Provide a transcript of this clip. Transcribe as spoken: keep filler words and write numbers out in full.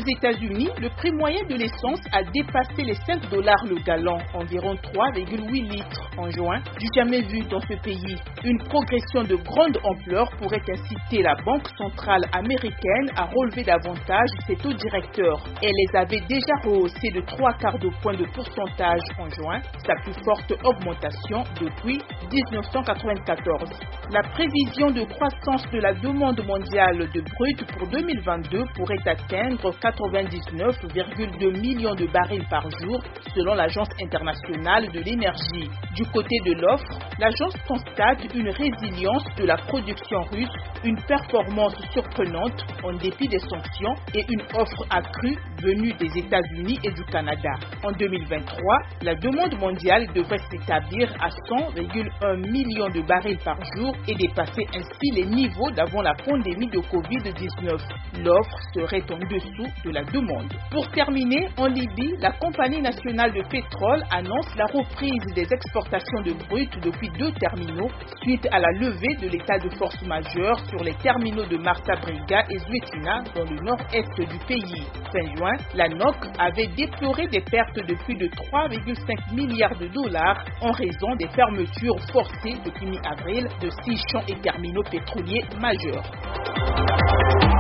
États-Unis, le prix moyen de l'essence a dépassé les cinq dollars le gallon, environ trois virgule huit litres en juin, du jamais vu dans ce pays. Une progression de grande ampleur pourrait inciter la Banque centrale américaine à relever davantage ses taux directeurs. Elle les avait déjà rehaussés de trois quarts de point de pourcentage en juin, sa plus forte augmentation depuis mille neuf cent quatre-vingt-quatorze. La prévision de croissance de la demande mondiale de brut pour deux mille vingt-deux pourrait atteindre quatre-vingt-dix-neuf virgule deux millions de barils par jour, selon l'Agence internationale de l'énergie. Du côté de l'offre, l'agence constate une résilience de la production russe, une performance surprenante en dépit des sanctions et une offre accrue venue des États-Unis et du Canada. En deux mille vingt-trois, la demande mondiale devrait s'établir à cent virgule un millions de barils par jour et dépasser ainsi les niveaux d'avant la pandémie de covid dix-neuf. L'offre serait en dessous de la demande. Pour terminer, en Libye, la Compagnie nationale de pétrole annonce la reprise des exportations de brut depuis deux terminaux suite à la levée de l'état de force majeure sur les terminaux de Marsa Brega et Zuetina dans le nord-est du pays. Fin juin, la N O C avait déploré des pertes de plus de trois virgule cinq milliards de dollars en raison des fermetures forcées depuis mi-avril de six champs et terminaux pétroliers majeurs.